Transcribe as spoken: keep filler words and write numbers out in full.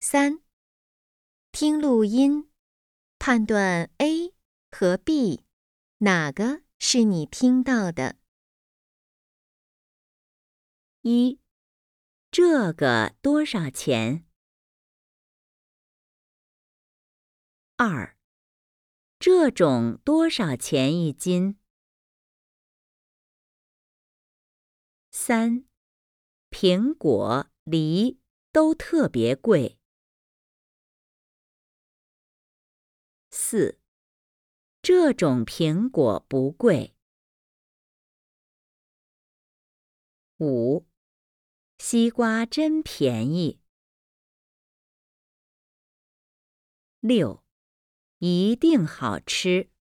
三、听录音，判断 A 和 B 哪个是你听到的。 一、这个多少钱？二、这种多少钱一斤？三、苹果、梨都特别贵。四、这种苹果不贵。五、西瓜真便宜。六、一定好吃。